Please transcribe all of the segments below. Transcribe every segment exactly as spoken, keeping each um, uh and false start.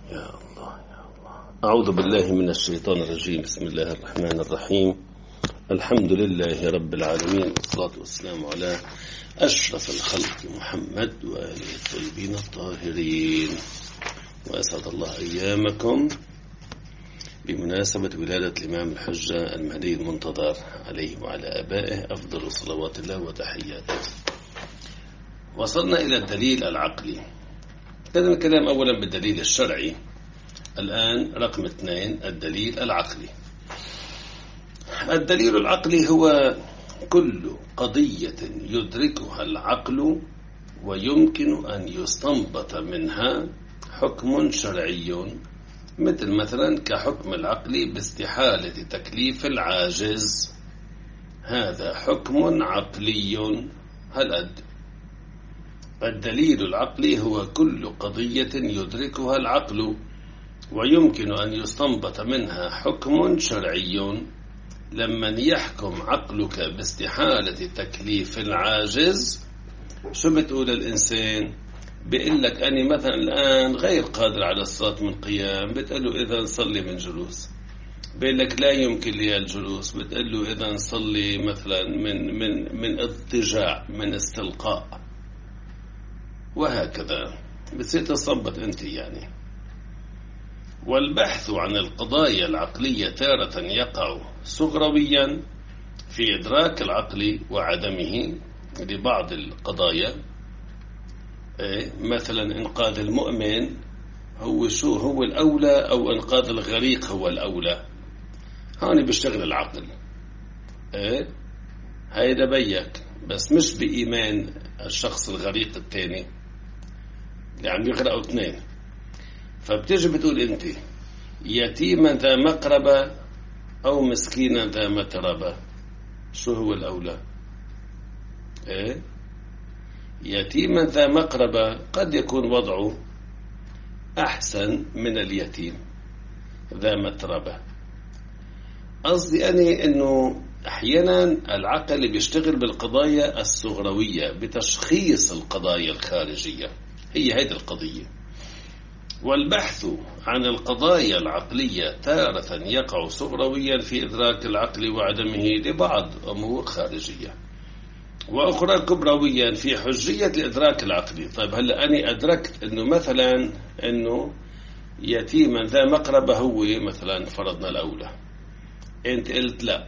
يا الله يا الله. أعوذ بالله من الشيطان الرجيم. بسم الله الرحمن الرحيم. الحمد لله رب العالمين، والصلاة والسلام على أشرف الخلق محمد وآله الطيبين الطاهرين. وأسعد الله أيامكم بمناسبة ولادة الإمام الحجة المهدي المنتظر عليه وعلى آبائه أفضل صلوات الله وتحياته. وصلنا إلى الدليل العقلي. كان الكلام أولا بالدليل الشرعي، الآن رقم اثنين الدليل العقلي. الدليل العقلي هو كل قضية يدركها العقل ويمكن أن يستنبط منها حكم شرعي، مثل مثلا كحكم العقل باستحالة تكليف العاجز. هذا حكم عقلي. هالقد الدليل العقلي هو كل قضية يدركها العقل ويمكن أن يستنبط منها حكم شرعي. لما يحكم عقلك باستحالة تكليف العاجز، شو بتقول الإنسان؟ بيقول لك أنا مثلا الآن غير قادر على الصلاة من قيام، بتقول له إذا نصلي من جلوس. بيقول لك لا يمكن لي الجلوس، بتقول له إذا نصلي مثلا من من من اضطجاع، من استلقاء، وهكذا بتصير تصبت أنت يعني. والبحث عن القضايا العقلية تارة يقع صغرويا في إدراك العقل وعدمه لبعض القضايا. مثلا إنقاذ المؤمن هو شو هو الأولى، أو إنقاذ الغريق هو الأولى. هاني بيشتغل العقل، هيدا بيك، بس مش بإيمان الشخص الغريق الثاني اللي عم يغرقوا اثنين. فبتيجي بتقول انت يتيما ذا مقربة او مسكينا ذا متربة، شو هو الاولى؟ ايه يتيما ذا مقربة قد يكون وضعه احسن من اليتيم ذا متربة. قصدي اني انه احيانا العقل بيشتغل بالقضايا الصغروية بتشخيص القضايا الخارجية، هي هذه القضية. والبحث عن القضايا العقلية تارة يقع صغرويا في إدراك العقل وعدمه لبعض أمور خارجية، وأخرى كبرويا في حجية الإدراك العقلي. طيب هلأ أنا أدركت أنه مثلا أنه يتيما ذا مقربة هو مثلا فرضنا الأولى، أنت قلت لا،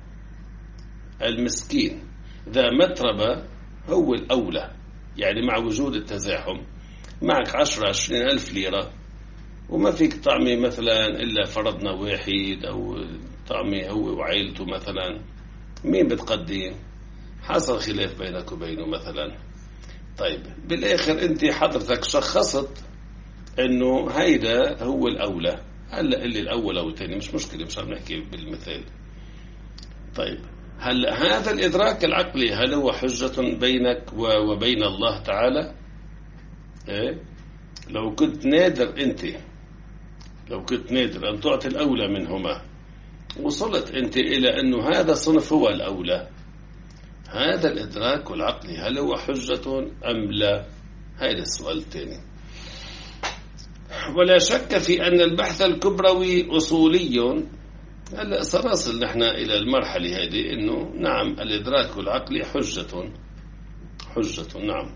المسكين ذا متربة هو الأولى. يعني مع وجود التزاحم معك عشرة عشرين ألف ليرة وما فيك طعمي مثلا إلا فرضنا واحد، أو طعمي هو وعائلته مثلا، مين بتقدم؟ حصل خلاف بينك وبينه مثلا. طيب بالآخر أنت حضرتك شخصت أنه هيدا هو الأولى. هلأ اللي الأول أو الثاني مش مشكلة، مش عم نحكي بالمثال. طيب هل هذا الإدراك العقلي هل هو حجة بينك وبين الله تعالى؟ إيه؟ لو كنت نادر أنت لو كنت نادر أن تعطي الأولى منهما، وصلت أنت إلى أنه هذا صنف هو الأولى، هذا الإدراك العقلي هل هو حجة أم لا؟ هذا السؤال الثاني. ولا شك في أن البحث الكبروي أصولي. هلا سنصل نحن إلى المرحلة هذه إنه نعم الإدراك العقلي حجة حجة نعم،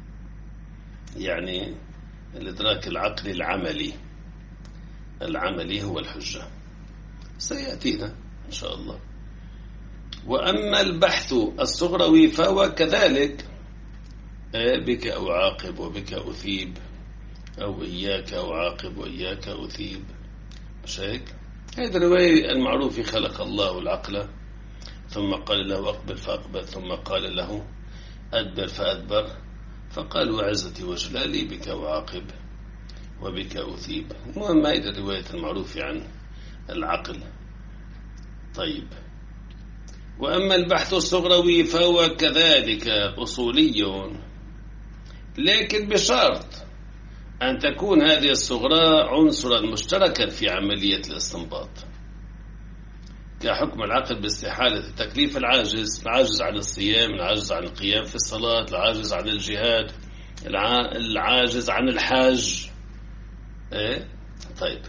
يعني الإدراك العقلي العملي العملي هو الحجة، سيأتينا إن شاء الله. وأما البحث الصغروي فهو كذلك، بك أعاقب وبك أثيب، أو إياك أعاقب وإياك أثيب، مش هيك؟ هذه الرواية المعروفة: خلق الله العقل ثم قال له أقبل فأقبل، ثم قال له أدبر فأدبر، فقال وعزتي وجلالي بك أعاقب وبك أثيب. المهم هذه الرواية المعروفة عن العقل. طيب وأما البحث الصغروي فهو كذلك أصولي، لكن بشرط أن تكون هذه الصغرى عنصرا مشتركا في عملية الاستنباط، كحكم العقل باستحالة تكليف العاجز، العاجز عن الصيام، العاجز عن القيام في الصلاة، العاجز عن الجهاد، العاجز عن الحاج. إيه؟ طيب،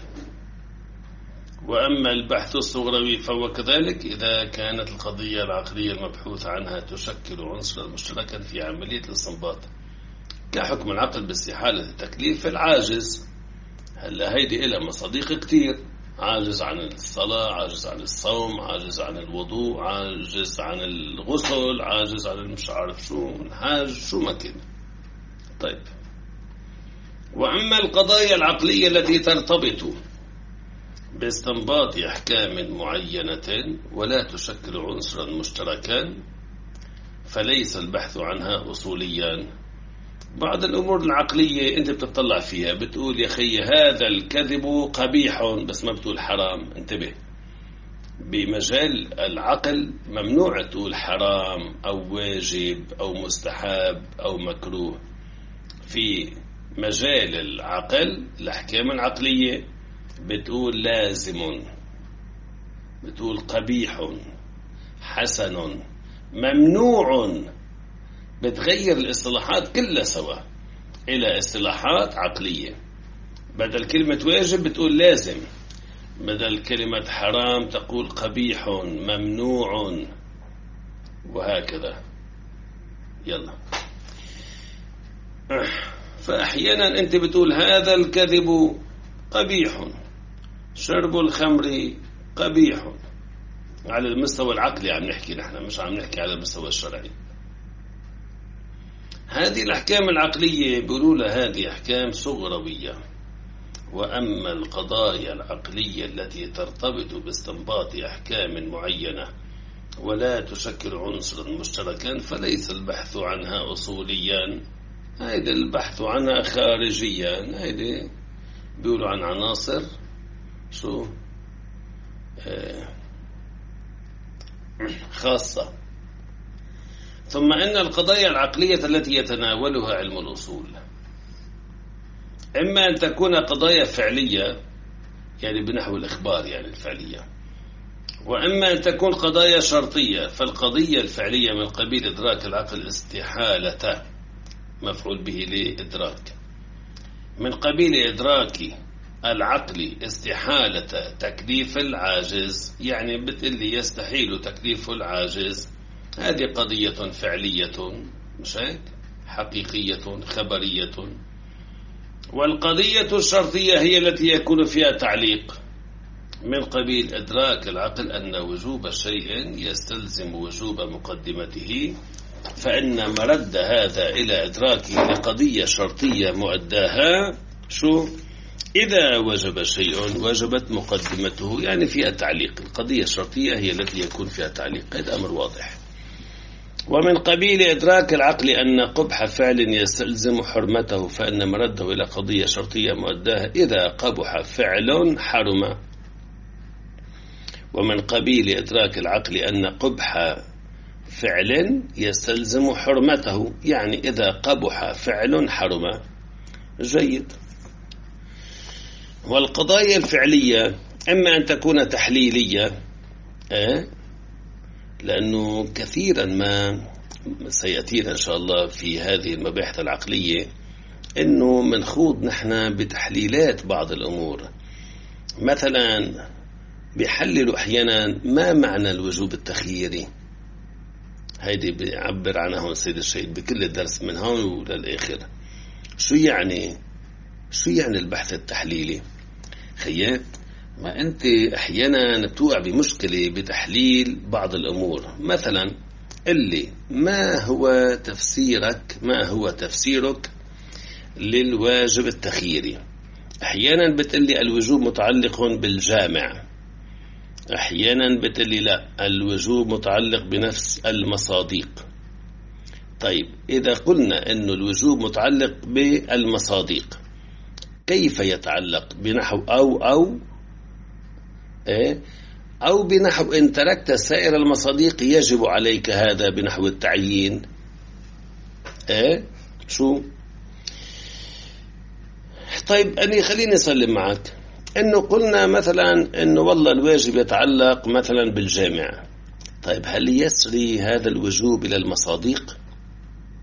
وأما البحث الصغروي فهو كذلك إذا كانت القضية العقلية المبحوث عنها تشكل عنصرا مشتركا في عملية الاستنباط، كحكم العقل باستحالة التكليف العاجز. هلا هيدي إلها مصادق كتير، عاجز عن الصلاة، عاجز عن الصوم، عاجز عن الوضوء، عاجز عن الغسل، عاجز عن مش عارف شو الحاج، شو ما كان. طيب، وأما القضايا العقلية التي ترتبط باستنباط أحكام معينة ولا تشكل عنصرا مشتركا فليس البحث عنها أصوليا. بعض الأمور العقلية أنت بتطلع فيها بتقول يا خي هذا الكذب قبيح، بس ما بتقول حرام. انتبه، بمجال العقل ممنوع تقول حرام أو واجب أو مستحب أو مكروه. في مجال العقل الأحكام العقلية بتقول لازم، بتقول قبيح، حسن، ممنوع. بتغير الاصطلاحات كلها سوا إلى اصطلاحات عقلية. بدل كلمة واجب بتقول لازم، بدل كلمة حرام تقول قبيح، ممنوع، وهكذا. يلا، فأحيانا أنت بتقول هذا الكذب قبيح، شرب الخمر قبيح. على المستوى العقلي عم نحكي نحن، مش عم نحكي على المستوى الشرعي. هذه الأحكام العقلية بيقولوا لها هذه أحكام صغروية. وأما القضايا العقلية التي ترتبط باستنباط أحكام معينة ولا تشكل عنصرا مشتركا فليس البحث عنها أصوليا. هيدا البحث عنها خارجيا، هيدا بيقولوا عن عناصر شو آه خاصة. ثم إن القضايا العقلية التي يتناولها علم الأصول إما أن تكون قضايا فعلية، يعني بنحو الإخبار يعني الفعلية، وإما أن تكون قضايا شرطية. فالقضية الفعلية من قبيل إدراك العقل استحالة، مفعول به لإدراك، من قبيل إدراك العقل استحالة تكليف العاجز، يعني بتقلي يستحيل تكليف العاجز. هذه قضية فعلية، مش هيك؟ حقيقية خبرية. والقضية الشرطية هي التي يكون فيها تعليق، من قبيل إدراك العقل أن وجوب شيء يستلزم وجوب مقدمته، فإن مرد هذا إلى إدراكه لقضية شرطية مؤداها شو؟ إذا وجب شيء وجبت مقدمته، يعني فيها تعليق. القضية الشرطية هي التي يكون فيها تعليق، هذا أمر واضح. ومن قبيل إدراك العقل أن قبح فعل يستلزم حرمته، فإن مرده إلى قضية شرطية مؤداها إذا قبح فعل حرم. ومن قبيل إدراك العقل أن قبح فعل يستلزم حرمته، يعني إذا قبح فعل حرم. جيد. والقضايا الفعلية إما أن تكون تحليلية، أه؟ لأنه كثيرا ما سيأتينا إن شاء الله في هذه المباحث العقلية أنه منخوض نحن بتحليلات بعض الأمور. مثلا بيحللوا أحيانا ما معنى الوجوب التخييري، هيدي بيعبر عنها هون السيد الشهيد بكل الدرس من هون وللآخر. شو يعني شو يعني البحث التحليلي؟ خيات ما أنت أحيانا بتوقع بمشكلة بتحليل بعض الأمور. مثلا اللي ما هو تفسيرك ما هو تفسيرك للواجب التخييري؟ أحيانا بتقلي الوجوب متعلق بالجامع، أحيانا بتقلي لا الوجوب متعلق بنفس المصادق. طيب إذا قلنا أنه الوجوب متعلق بالمصادق، كيف يتعلق؟ بنحو أو أو إيه؟ أو بنحو إن تركت سائر المصادق يجب عليك هذا، بنحو التعيين. إيه؟ شو؟ طيب أني خليني أسلم معك إنه قلنا مثلا إنه والله الواجب يتعلق مثلا بالجامع. طيب هل يسري هذا الوجوب إلى المصادق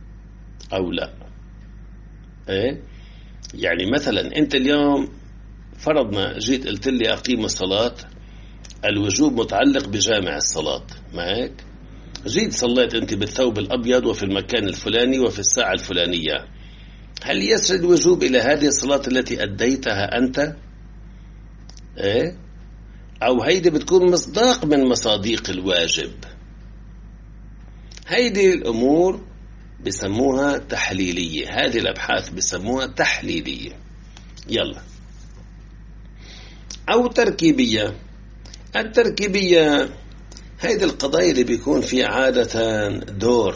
أو لا؟ إيه؟ يعني مثلا أنت اليوم فرضنا جيت قلت لي أقيم الصلاة، الوجوب متعلق بجامع الصلاة، ما هيك؟ جيت صليت أنت بالثوب الأبيض وفي المكان الفلاني وفي الساعة الفلانية، هل يسري الوجوب إلى هذه الصلاة التي أديتها أنت؟ إيه؟ أو هيدي بتكون مصداق من مصاديق الواجب؟ هيدي الأمور بسموها تحليلية، هذه الأبحاث بسموها تحليلية. يلا. أو تركيبية. التركيبية هيدي القضايا اللي بيكون فيها عادة دور،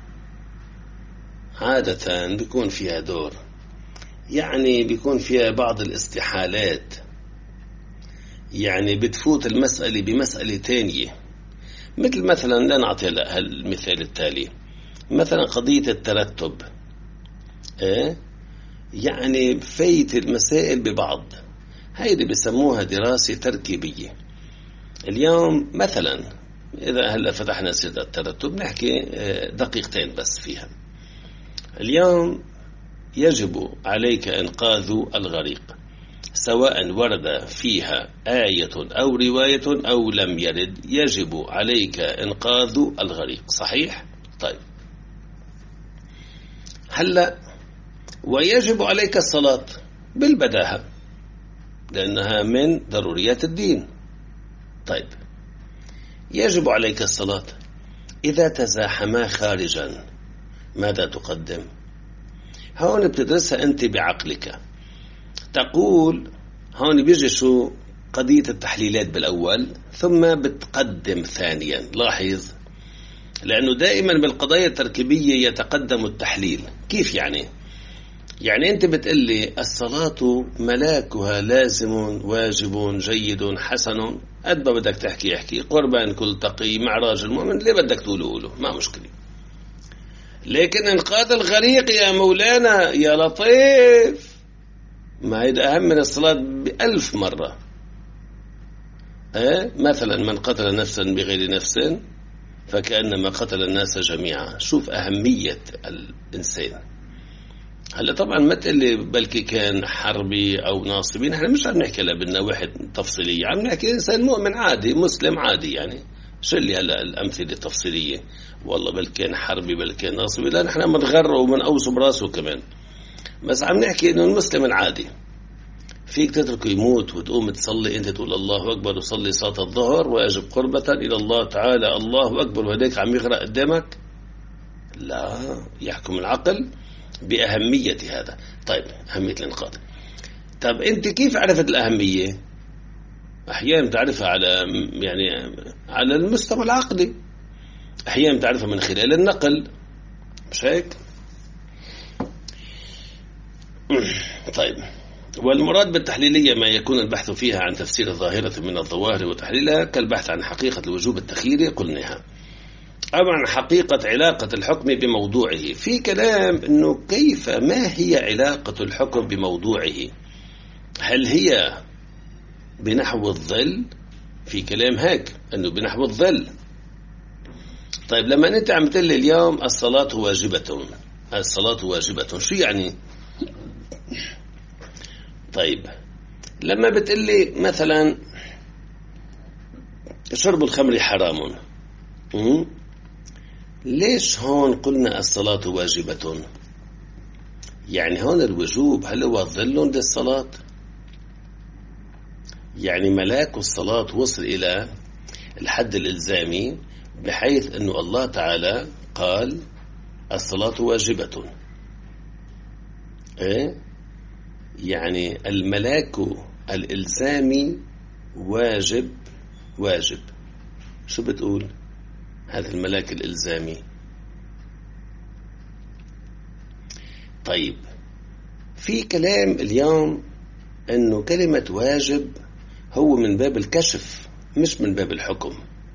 عادة بيكون فيها دور، يعني بيكون فيها بعض الاستحالات، يعني بتفوت المسألة بمسألة تانية. مثل مثلا لنعطي المثال التالي، مثلا قضية الترتب، إيه؟ يعني فايت المسائل ببعض، هيدي بسموها دراسة تركيبية. اليوم مثلا إذا هلا فتحنا سيرة الترتب نحكي دقيقتين بس فيها. اليوم يجب عليك إنقاذ الغريق، سواء ورد فيها آية أو رواية أو لم يرد، يجب عليك إنقاذ الغريق، صحيح؟ طيب هلا ويجب عليك الصلاة بالبداهة لأنها من ضروريات الدين. طيب يجب عليك الصلاة، إذا تزاحما خارجا ماذا تقدم؟ هون بتدرسها أنت بعقلك، تقول هون بيجي شو قضية التحليلات بالأول ثم بتقدم ثانيا. لاحظ، لأنه دائما بالقضايا التركيبية يتقدم التحليل. كيف يعني؟ يعني أنت بتقلي الصلاة ملاكها لازم واجب جيد حسن، قد ما بدك تحكي احكي، قربان كل تقي معراج المؤمن، اللي بدك تقوله قوله، ما مشكلة. لكن إنقاذ الغريق يا مولانا يا لطيف، ما هيدا أهم من الصلاة بألف مرة. أه؟ مثلا من قتل نفسا بغير نفس فكأنما قتل الناس جميعا. شوف أهمية الإنسان. هلا طبعا ما تقلي بلكي كان حربي أو ناصبي، نحن مش عم نحكي لها بالنواحي تفصيلية، عم نحكي إنسان مؤمن عادي مسلم عادي. يعني شو اللي هلا الأمثلة التفصيلية؟ والله بل كان حربي بل كان ناصبي، لا نحن منغر ومن أوس براسه كمان. بس عم نحكي إنه المسلم العادي فيك تتركه يموت وتقوم تصلي أنت تقول الله أكبر وصلي صلاة الظهر وأجب قربة إلى الله تعالى الله أكبر وهديك عم يغرق قدامك؟ لا، يحكم العقل بأهمية هذا. طيب أهمية الإنقاذ، طب أنت كيف عرفت الأهمية؟ أحيانا تعرفها على يعني على المستوى العقلي، أحيانا تعرفها من خلال النقل، مش هيك؟ طيب، والمراد بالتحليلية ما يكون البحث فيها عن تفسير الظاهرة من الظواهر وتحليلها، كالبحث عن حقيقة الوجوب التخييري قلناها، أو عن حقيقة علاقة الحكم بموضوعه. في كلام إنه كيف ما هي علاقة الحكم بموضوعه؟ هل هي بنحو الظل؟ في كلام هيك إنه بنحو الظل. طيب لما أنت عم تقول لي اليوم الصلاة واجبة، الصلاة واجبة، شو يعني؟ طيب لما بتقول لي مثلا شرب الخمر حرام، م? ليش هون قلنا الصلاة واجبة؟ يعني هون الوجوب هل هو ظل للصلاة؟ يعني ملاك الصلاة وصل إلى الحد الإلزامي بحيث أنه الله تعالى قال الصلاة واجبة. إيه؟ يعني الملاك الإلزامي واجب واجب. شو بتقول هذا الملاك الإلزامي؟ طيب في كلام اليوم أنه كلمة واجب هو من باب الكشف مش من باب الحكم.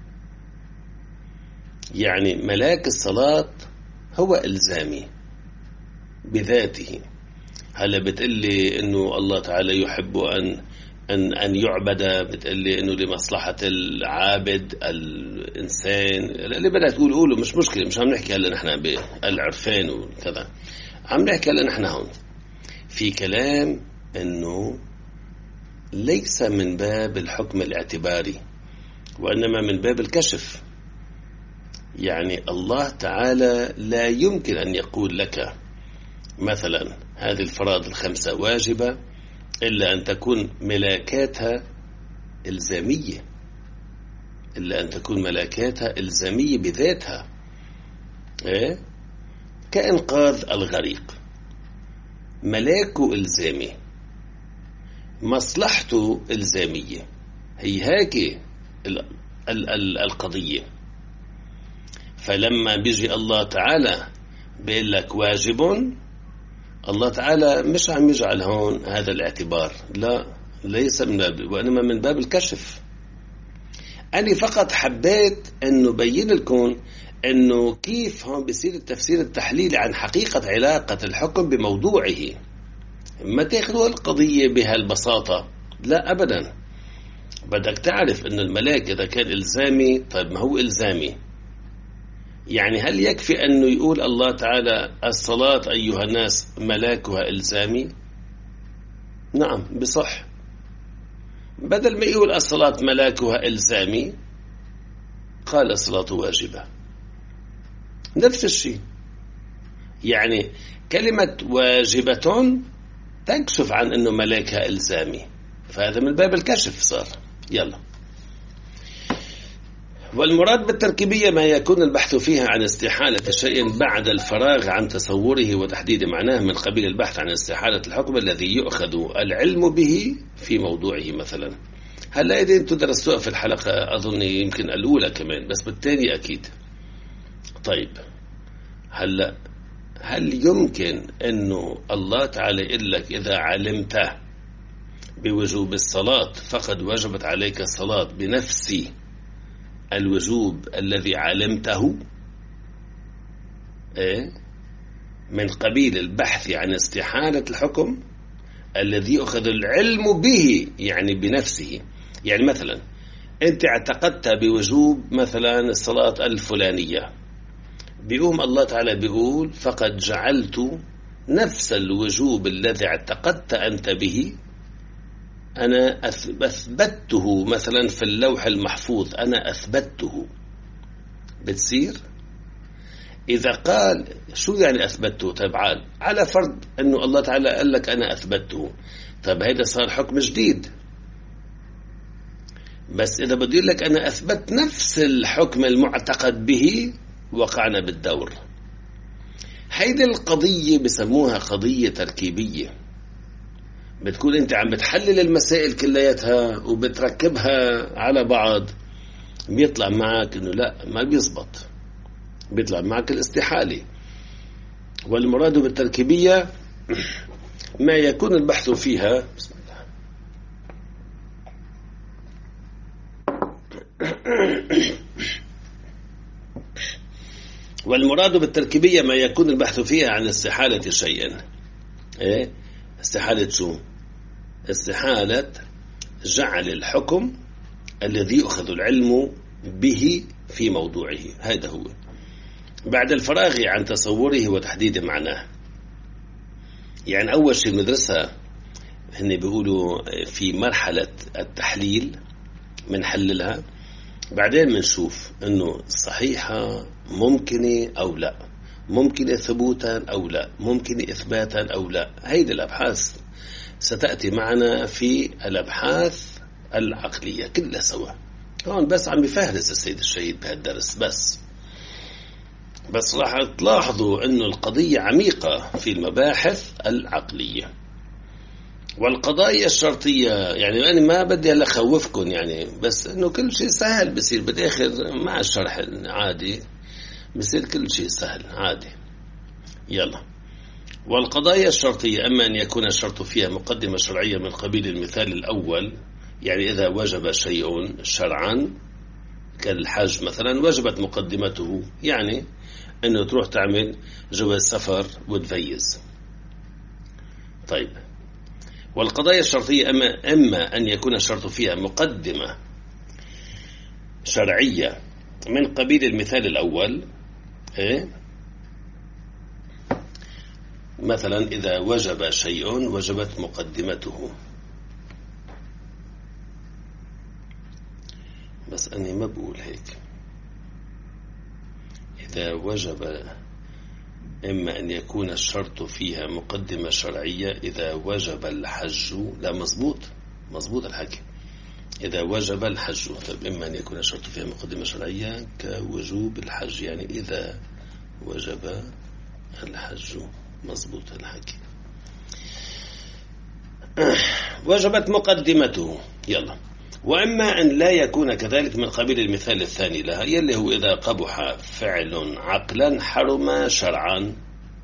يعني ملاك الصلاة هو إلزامي بذاته. هلا بتقلي إنه الله تعالى يحب أن أن أن يعبد، بتقلي إنه لمصلحة العابد الإنسان، اللي بدها تقول قوله مش مشكلة، مش عم نحكي هلا نحن بالعرفان وكذا، عم نحكي هلا نحن هون في كلام إنه ليس من باب الحكم الاعتباري، وإنما من باب الكشف. يعني الله تعالى لا يمكن أن يقول لك مثلا هذه الفرائض الخمسة واجبة إلا أن تكون ملاكاتها إلزامية، إلا أن تكون ملاكاتها إلزامية بذاتها. إيه؟ كإنقاذ الغريق، ملاكه إلزامي، مصلحته إلزامية، هي هيك ال ال ال القضية. فلما بيجي الله تعالى بيقول لك واجب، الله تعالى مش عم يجعل هون هذا الاعتبار، لا، ليس من باب، وإنما من باب الكشف. أنا فقط حبيت أنه بين لكم أنه كيف هون بيصير التفسير التحليلي عن حقيقة علاقة الحكم بموضوعه. ما تاخذوا القضية بهالبساطة، لا أبدا. بدك تعرف أن الملاك إذا كان إلزامي، طيب ما هو إلزامي، يعني هل يكفي أنه يقول الله تعالى الصلاة أيها الناس ملاكها إلزامي؟ نعم بصح. بدل ما يقول الصلاة ملاكها إلزامي قال الصلاة واجبة، نفس الشيء. يعني كلمة واجبة تكشف عن أنه ملاكها إلزامي، فهذا من باب الكشف صار. يلا. والمراد بالتركيبية ما يكون البحث فيها عن استحالة شيء بعد الفراغ عن تصوره وتحديد معناه، من قبيل البحث عن استحالة الحكم الذي يؤخذ العلم به في موضوعه. مثلا هلا إذا أنتم درستوها في الحلقة أظن يمكن الأولى كمان، بس بالتالي أكيد. طيب هلا هل يمكن أنه الله تعالى يقول لك إذا علمت بوجوب الصلاة فقد وجبت عليك الصلاة بنفس الوجوب الذي علمته؟ إيه؟ من قبيل البحث عن استحالة الحكم الذي يأخذ العلم به، يعني بنفسه. يعني مثلا أنت اعتقدت بوجوب مثلا الصلاة الفلانية، بيقوم الله تعالى بيقول فقد جعلت نفس الوجوب الذي اعتقدت أنت به، أنا أثبته مثلا في اللوح المحفوظ، أنا أثبته. بتصير إذا قال شو يعني أثبته؟ طيب عال على فرض أنه الله تعالى قال لك أنا أثبته، طيب هيدا صار حكم جديد. بس إذا بدي لك أنا أثبت نفس الحكم المعتقد به، وقعنا بالدور. هيدي القضية بسموها قضية تركيبية. بتكون أنت عم بتحلل المسائل كلياتها وبتركبها على بعض، بيطلع معك إنه لا، ما بيزبط، بيطلع معك الاستحالة. والمراد بالتركيبية ما يكون البحث فيها بسم الله والمراد بالتركيبية ما يكون البحث فيها عن استحالة شيء. إيه؟ استحالة شو؟ استحالة جعل الحكم الذي يأخذ العلم به في موضوعه، هذا هو، بعد الفراغ عن تصوره وتحديد معناه. يعني أول شيء بندرسها هن بيقولوا في مرحلة التحليل منحللها، بعدين بنشوف إنه صحيحة ممكنة أو لا، ممكن ثبوتا أو لا، ممكن إثباتا أو لا. هيدي الأبحاث ستأتي معنا في الأبحاث العقلية كلها سوا. هون بس عم يفهرس السيد الشهيد بهالدرس بس بس راح تلاحظوا أنه القضية عميقة في المباحث العقلية والقضايا الشرطية. يعني أنا ما بدي هلا خوفكم يعني، بس أنه كل شيء سهل بصير بالآخر مع الشرح عادي، بصير كل شيء سهل عادي. يلا. والقضايا الشرطية أما أن يكون الشرط فيها مقدمة شرعية من قبيل المثال الأول، يعني إذا وجب شيء شرعا كالحج مثلا وجبت مقدمته، يعني أنه تروح تعمل جواز سفر وتفيز. طيب. والقضايا الشرطية أما, أما أن يكون الشرط فيها مقدمة شرعية من قبيل المثال الأول، إيه؟ مثلا إذا وجب شيء وجبت مقدمته، بس أني ما بقول هيك. إذا وجب، إما أن يكون الشرط فيها مقدمة شرعية. إذا وجب الحج، لا مظبوط مظبوط الحكي. إذا وجب الحج، طيب إما أن يكون الشرط فيها مقدمة شرعية كوجوب الحج، يعني إذا وجب الحج. مظبوط الحكي. وجبت مقدمته. يلا. وإما أن لا يكون كذلك من قبيل المثال الثاني لها، يلي هو إذا قبح فعل عقلا حرم شرعا.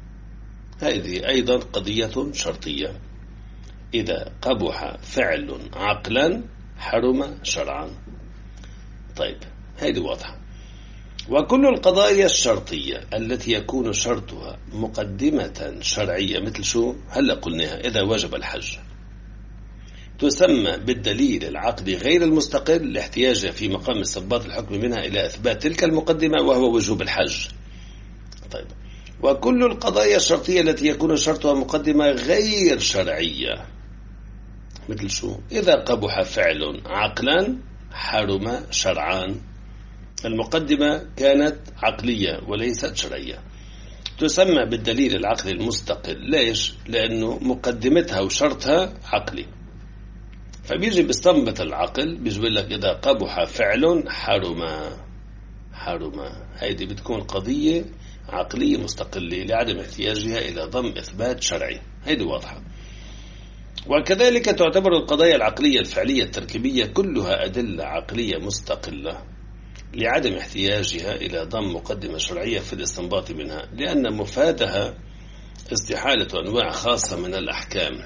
هذه أيضا قضية شرطية. إذا قبح فعل عقلا حرم شرعا. طيب هذه واضحة. وكل القضايا الشرطية التي يكون شرطها مقدمة شرعية، مثل شو هلأ قلناها، إذا وجب الحج، تسمى بالدليل العقلي غير المستقل لاحتياجها في مقام استنباط الحكم منها إلى إثبات تلك المقدمة وهو وجوب الحج. طيب. وكل القضايا الشرطية التي يكون شرطها مقدمة غير شرعية، مثل شو إذا قبح فعل عقلا حرم شرعا. المقدمة كانت عقلية وليست شرعية، تسمى بالدليل العقلي المستقل. ليش؟ لأنه مقدمتها وشرطها عقلي. فبيجي بيستنبط العقل، بيجي بيقول لك إذا قبح فعل حرم حرم. هيدي بتكون قضية عقلية مستقلة لعدم احتياجها إلى ضم إثبات شرعي. هيدي واضحة. وكذلك تعتبر القضايا العقلية الفعلية التركيبية كلها أدلة عقلية مستقلة لعدم احتياجها إلى ضم مقدمة شرعية في الاستنباط منها، لأن مفادها استحالة أنواع خاصة من الأحكام.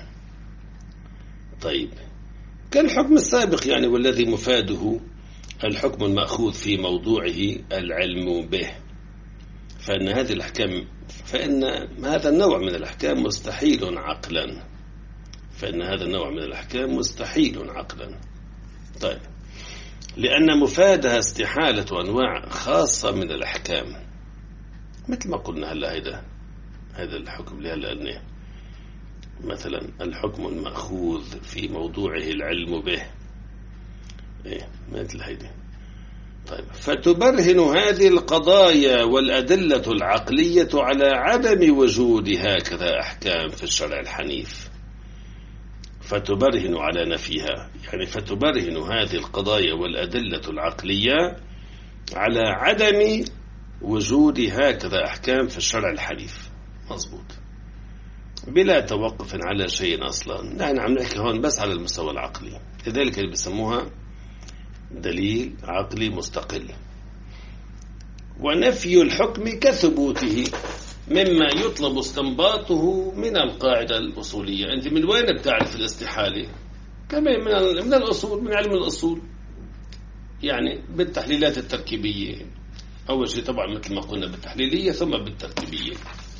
طيب، كالحكم السابق يعني، والذي مفاده الحكم المأخوذ في موضوعه العلم به، فإن هذه الأحكام فإن هذا النوع من الأحكام مستحيل عقلا فإن هذا النوع من الأحكام مستحيل عقلا. طيب، لأن مفادها استحالة أنواع خاصة من الأحكام، مثل ما قلنا هلا هذا هذا الحكم اللي هلا قلناه، مثلا الحكم المأخوذ في موضوعه العلم به، إيه مثل هيدا. طيب، فتبرهن هذه القضايا والأدلة العقلية على عدم وجود هكذا أحكام في الشرع الحنيف. فتبرهن على نفيها، يعني فتبرهن هذه القضايا والأدلة العقلية على عدم وجود هكذا أحكام في الشرع الحنيف. مظبوط، بلا توقف على شيء أصلا. نحن عم نحكي هون بس على المستوى العقلي، لذلك اللي بسموها دليل عقلي مستقل. ونفي الحكم كثبوته مما يطلب استنباطه من القاعدة الأصولية. أنت من وين بتعرف الاستحالة؟ كمان من من الأصول، من علم الأصول، يعني بالتحليلات التركيبية. أول شيء طبعا مثل ما قلنا بالتحليلية ثم بالتركيبية.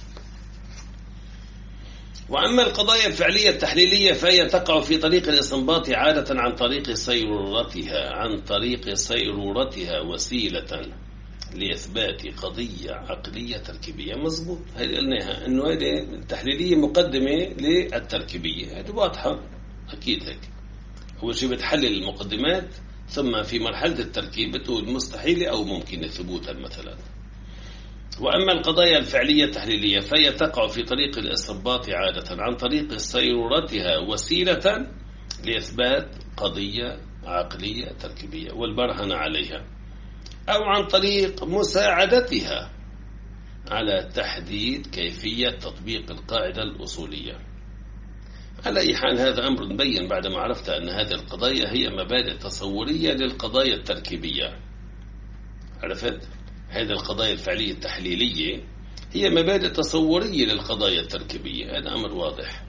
وأما القضايا الفعلية التحليلية فهي تقع في طريق الاستنباط عادة عن طريق صيرورتها عن طريق صيرورتها وسيلة لإثبات قضية عقلية تركيبية. مظبوط، هذه قلناها إنه هذه التحليلية مقدمة للتركيبية، هذه واضحة أكيد. هيك أول شيء بتحلل المقدمات، ثم في مرحلة التركيب بتقول مستحيلة أو ممكن ثبوتا مثلا. وأما القضايا الفعلية التحليلية فهي تقع في طريق الاستنباط عادة عن طريق صيرورتها وسيلة لإثبات قضية عقلية تركيبية والبرهن عليها، أو عن طريق مساعدتها على تحديد كيفية تطبيق القاعدة الأصولية. على أي حال هذا أمر مبين بعدما عرفت أن هذه القضايا هي مبادئ تصورية للقضايا التركيبية. عرفت؟ هذه القضايا الفعلية التحليلية هي مبادئ تصورية للقضايا التركيبية، هذا أمر واضح.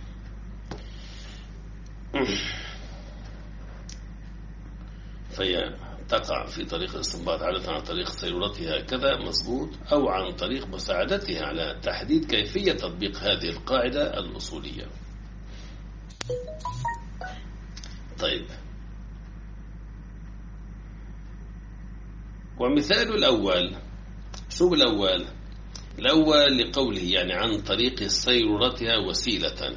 فهي تقع في طريق الاستنباط عادة عن طريق صيرورتها كذا، مظبوط، أو عن طريق مساعدتها على تحديد كيفية تطبيق هذه القاعدة الأصولية. طيب، ومثال الأول، شو الأول؟ الأول لقوله يعني عن طريق صيرورتها وسيلة.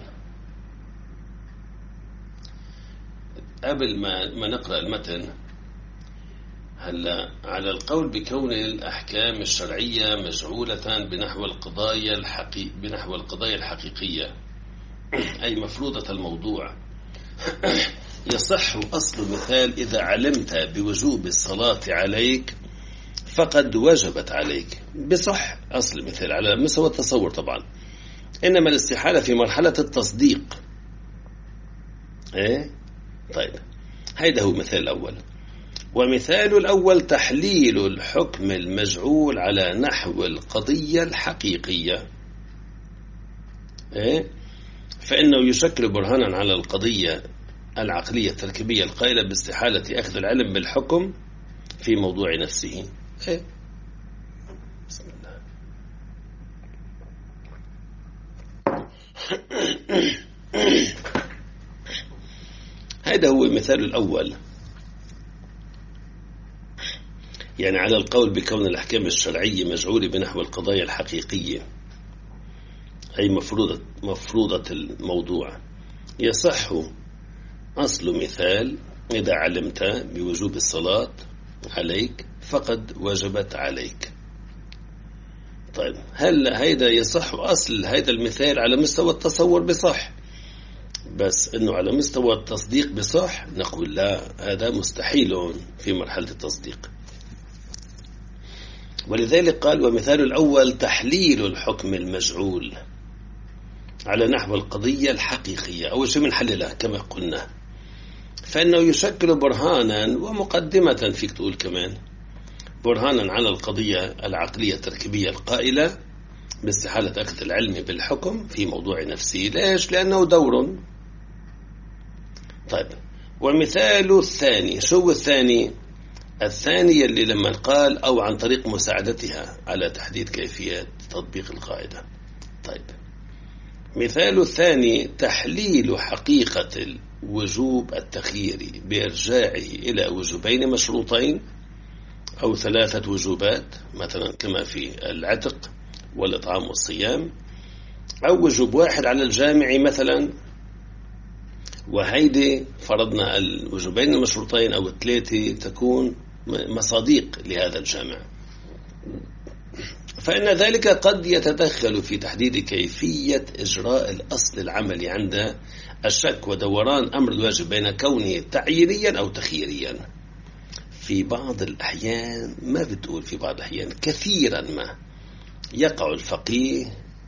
قبل ما ما نقرأ المتن هلا على القول بكون الأحكام الشرعية مجعولة بنحو القضايا الحقيق بنحو القضايا الحقيقية أي مفروضة الموضوع، يصح أصل مثال إذا علمت بوجوب الصلاة عليك فقد وجبت عليك. بصح أصل مثال على مستوى التصور طبعا، إنما الاستحالة في مرحلة التصديق. إيه؟ طيب هيدا هو مثال الأول. ومثال الأول تحليل الحكم المجعول على نحو القضية الحقيقية، إيه؟ فإنه يشكل برهانا على القضية العقلية التركيبية القائلة باستحالة أخذ العلم بالحكم في موضوع نفسه. إيه؟ بسم الله. هذا هو مثال الأول، يعني على القول بكون الأحكام الشرعية مجعولة بنحو القضايا الحقيقية أي مفروضة, مفروضة الموضوع، يصح أصل مثال إذا علمت بوجوب الصلاة عليك فقد وجبت عليك. طيب هل هيدا يصح أصل هيدا المثال على مستوى التصور بصح، بس إنه على مستوى التصديق بصح؟ نقول لا، هذا مستحيل في مرحلة التصديق. ولذلك قال ومثال الأول تحليل الحكم المجعول على نحو القضية الحقيقية. أول شيء بنحللها كما قلنا، فإنه يشكل برهانا ومقدمة، فيك تقول كمان برهانا على القضية العقلية التركيبية القائلة باستحالة أخذ العلم بالحكم في موضوع نفسه. ليش؟ لأنه دور. طيب ومثال الثاني، شو الثاني؟ الثاني اللي لما قال أو عن طريق مساعدتها على تحديد كيفية تطبيق القاعدة. طيب مثال الثاني تحليل حقيقة الوجوب التخييري بإرجاعه إلى وجوبين مشروطين أو ثلاثة وجوبات، مثلا كما في العتق والإطعام والصيام، أو وجوب واحد على الجامع مثلا، وهيدي فرضنا الوجوبين المشروطين أو الثلاثة تكون مصاديق لهذا الجامع، فإن ذلك قد يتدخل في تحديد كيفية إجراء الأصل العملي عند الشك ودوران أمر الواجب بين كونه تعيينيا أو تخييريا. في بعض الأحيان، ما بتقول في بعض الأحيان، كثيرا ما يقع الفقيه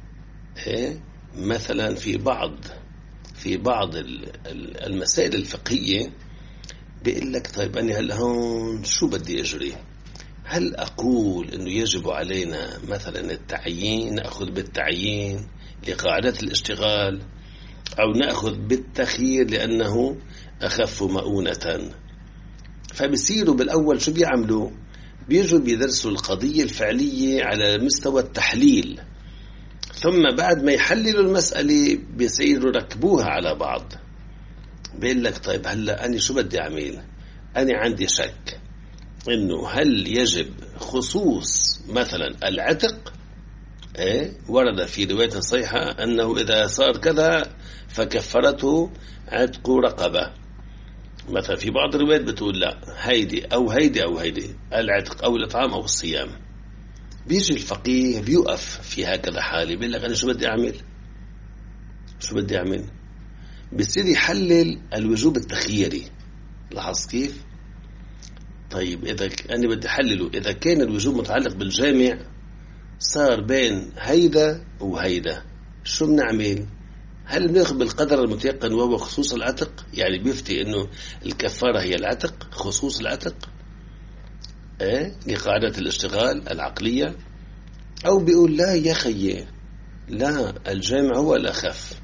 مثلا في بعض في بعض المسائل الفقهية بيقول لك طيب أنا هل هون شو بدي أجري؟ هل أقول أنه يجب علينا مثلا التعيين، نأخذ بالتعيين لقاعدة الاشتغال، أو نأخذ بالتخيير لأنه أخف مؤونة؟ فبصيروا بالأول شو بيعملوا؟ بيجوا بيدرسوا القضية الفعلية على مستوى التحليل، ثم بعد ما يحللوا المسألة بيصيروا ركبوها على بعض. بيقول لك طيب هلأ أنا شو بدي أعمل؟ أنا عندي شك إنه هل يجب خصوص مثلا العتق؟ إيه؟ ورد في رواية صحيحة أنه إذا صار كذا فكفرته عتق رقبة مثلا. في بعض الروايات بتقول لا، هيدي أو هيدي أو هيدي، العتق أو الإطعام أو الصيام. بيجي الفقيه بيوقف في هكذا حالة بيقول لك أنا شو بدي أعمل؟ شو بدي أعمل؟ بيصير يحلل الوجوب التخييري. لاحظ كيف؟ طيب إذا أنا بدي أحلله، إذا كان الوجوب متعلق بالجامع صار بين هيدا وهيدا، شو بنعمل؟ هل بناخذ بالقدر المتيقن وهو خصوص العتق؟ يعني بيفتي إنه الكفارة هي العتق، خصوص العتق إيه؟ لقاعدة الاشتغال العقلية، أو بيقول لا يا خيي، لا الجامع هو الأخف،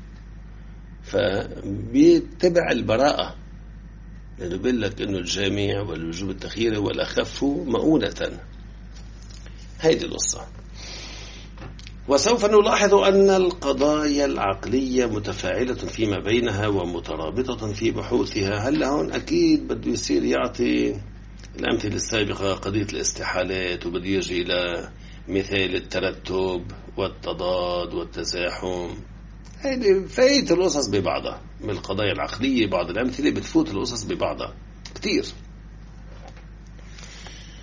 فبيتبع البراءة، لأنه بيقول لك إنه الجامع والوجوب التخييري هو الأخف مؤونة. هيدي القصة. وسوف نلاحظ أن القضايا العقلية متفاعلة فيما بينها ومترابطة في بحوثها. هل هون أكيد بده يصير يعطي الأمثلة السابقة قضية الاستحالات، وبده يجي إلى مثال الترتب والتضاد والتزاحم. هيدي فايت القصص ببعضها من القضايا العقلية، بعض الأمثلة بتفوت القصص ببعضها كتير.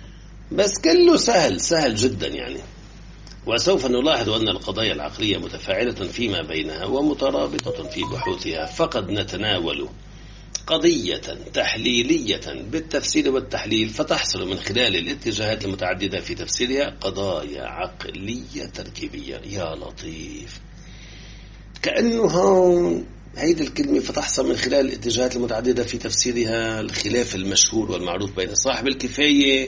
بس كله سهل سهل جدا يعني. وسوف نلاحظ أن القضايا العقلية متفاعلة فيما بينها ومترابطة في بحوثها، فقد نتناول قضية تحليلية بالتفسير والتحليل فتحصل من خلال الاتجاهات المتعددة في تفسيرها قضايا عقلية تركيبية. يا لطيف، كأنه هون هيدي الكلمة فتحصل من خلال الاتجاهات المتعددة في تفسيرها الخلاف المشهور والمعروف بين صاحب الكفاية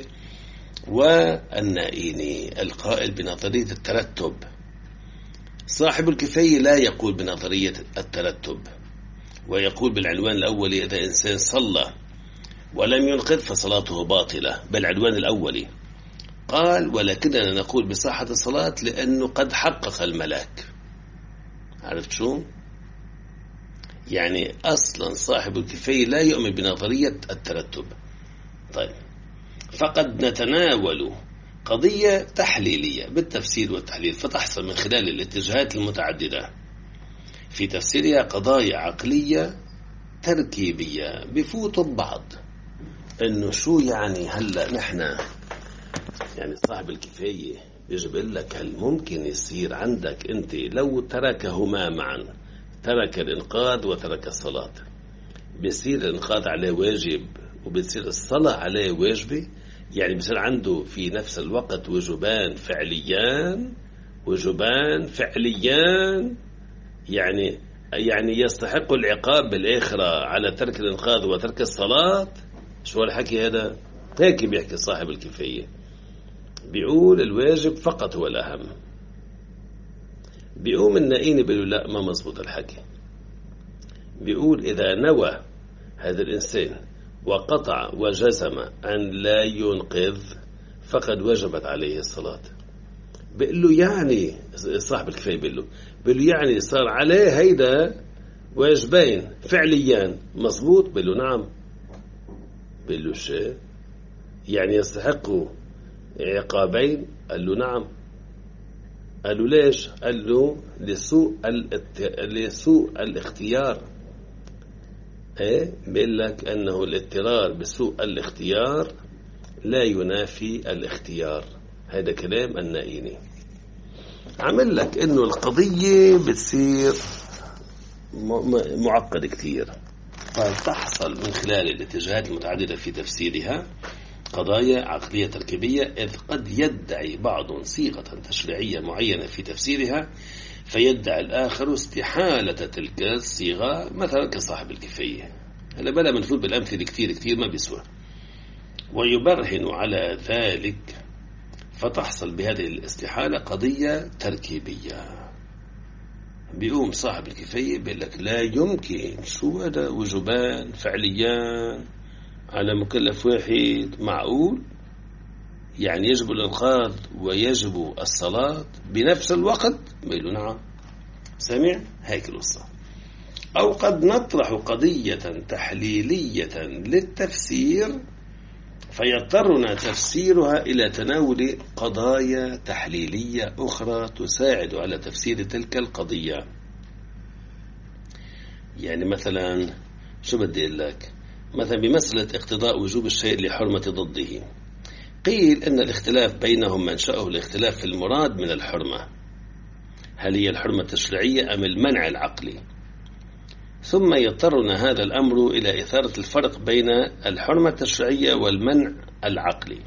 والنائيني القائل بنظرية الترتب. صاحب الكفاية لا يقول بنظرية الترتب، ويقول بالعنوان الأولي إذا إنسان صلى ولم ينقذ فصلاته باطلة، بالعنوان الأولي قال ولكننا نقول بصحة الصلاة لأنه قد حقق الملاك. عرفت شو؟ يعني أصلا صاحب الكفاية لا يؤمن بنظرية الترتب. طيب، فقد نتناول قضية تحليلية بالتفسير والتحليل فتحصل من خلال الاتجاهات المتعددة في تفسيرها قضايا عقلية تركيبية. بفوتوا ببعض إنه شو يعني هلأ نحن يعني صاحب الكفاية بيجي بيقول لك هل ممكن يصير عندك أنت لو تركهما معا، ترك الإنقاذ وترك الصلاة، بيصير الإنقاذ عليه واجب وبتصير الصلاة عليه واجبة؟ يعني بصير عنده في نفس الوقت وجبان فعليان وجبان فعليان، يعني يعني يستحق العقاب بالآخرة على ترك الإنقاذ وترك الصلاة. شو الحكي هذا؟ هيك بيحكي صاحب الكفاية، بيقول الواجب فقط هو الأهم. بيقوم النائيني بيقول لا، ما مزبوط الحكي. بيقول إذا نوى هذا الإنسان وقطع وجزم أن لا ينقذ فقد وجبت عليه الصلاة. بيقول له يعني صاحب الكفاية بيقول له بيقول له يعني صار عليه هيدا واجبين فعليان، مزبوط؟ بيقول له نعم. بيقول له شيء يعني يستحقوا عقابين؟ قال له نعم. قال له ليش؟ قال له لسوء الات... لسوء الاختيار. ايه بيقول لك انه الاضطرار بسوء الاختيار لا ينافي الاختيار. هذا كلام النائيني. عمل لك انه القضية بتصير معقد كتير، فتحصل من خلال الاتجاهات المتعددة في تفسيرها قضايا عقلية تركيبية، إذ قد يدعي بعض صيغة تشريعية معينة في تفسيرها فيدعي الآخر استحالة تلك الصيغة، مثلا كصاحب الكفاية. هلا بلا منفوذ بالأمثلة كتير كتير ما بيسوى، ويبرهن على ذلك فتحصل بهذه الاستحالة قضية تركيبية. بيقوم صاحب الكفاية بيقول لك لا يمكن، شو هذا وجبان فعليان على مكلف واحد، معقول؟ يعني يجب الإنقاذ ويجب الصلاة بنفس الوقت؟ بيقولوا نعم. سمع؟ هيك القصة. أو قد نطرح قضية تحليلية للتفسير فيضطرنا تفسيرها إلى تناول قضايا تحليلية أخرى تساعد على تفسير تلك القضية. يعني مثلا شو بدي أقول لك؟ مثلا بمسألة اقتضاء وجوب الشيء لحرمة ضده، قيل أن الاختلاف بينهم منشأه الاختلاف في المراد من الحرمة، هل هي الحرمة التشريعية أم المنع العقلي؟ ثم يضطرنا هذا الأمر إلى إثارة الفرق بين الحرمة التشريعية والمنع العقلي.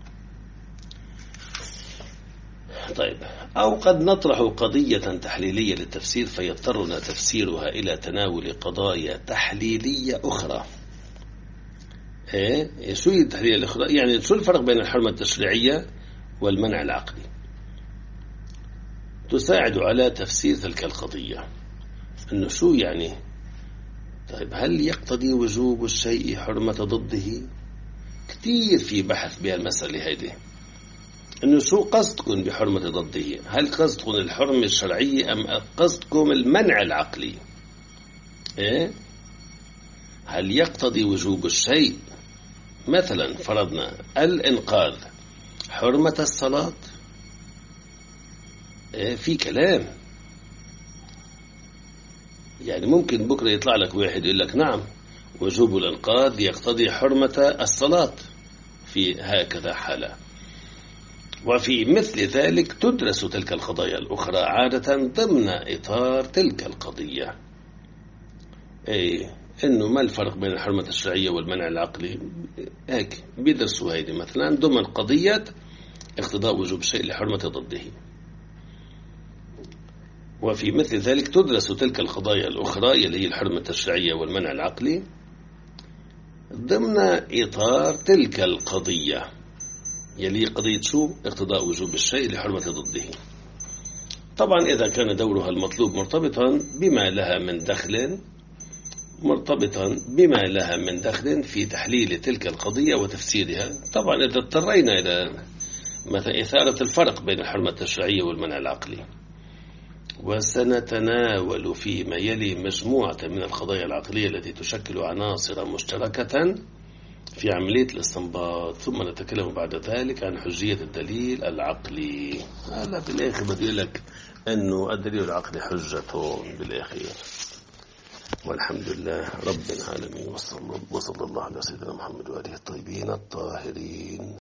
طيب، أو قد نطرح قضية تحليلية للتفسير فيضطرنا تفسيرها إلى تناول قضايا تحليلية أخرى. إيه شو هي التحليلية الأخرى؟ يعني شو الفرق بين الحرمة التشريعية والمنع العقلي؟ تساعد على تفسير تلك القضية. إنه شو يعني؟ طيب، هل يقتضي وجوب الشيء حرمة ضده؟ كتير في بحث بهالمسألة هيدي، إنه شو قصدكم بحرمة ضده؟ هل قصدكم الحرمة الشرعية أم قصدكم المنع العقلي؟ إيه؟ هل يقتضي وجوب الشيء مثلا فرضنا الإنقاذ حرمة الصلاة؟ إيه في كلام. يعني ممكن بكرة يطلع لك واحد يقول لك نعم وجوب الإنقاذ يقتضي حرمة الصلاة في هكذا حالة. وفي مثل ذلك تدرس تلك القضايا الأخرى عادة ضمن إطار تلك القضية. أي إنه ما الفرق بين الحرمة الشرعية والمنع العقلي؟ هيك بيدرسوا هيدي مثلا ضمن قضية اقتضاء وجوب الشيء لحرمة ضده. وفي مثل ذلك تدرس تلك القضايا الأخرى اللي هي الحرمة الشرعية والمنع العقلي ضمن إطار تلك القضية يلي قضية شو؟ اقتضاء وجوب الشيء لحرمة ضده. طبعا إذا كان دورها المطلوب مرتبطا بما لها من دخل مرتبطا بما لها من دخل في تحليل تلك القضية وتفسيرها. طبعا إذا اضطرينا إلى مثلا إثارة الفرق بين الحرمة الشرعية والمنع العقلي، وسنتناول فيما يلي مجموعة من القضايا العقلية التي تشكل عناصر مشتركة في عملية الاستنباط، ثم نتكلم بعد ذلك عن حجية الدليل العقلي. هلا بالآخر بدي لك أنه الدليل العقلي حجة بالآخر. والحمد لله رب العالمين، وصلى الله على سيدنا محمد وآله الطيبين الطاهرين.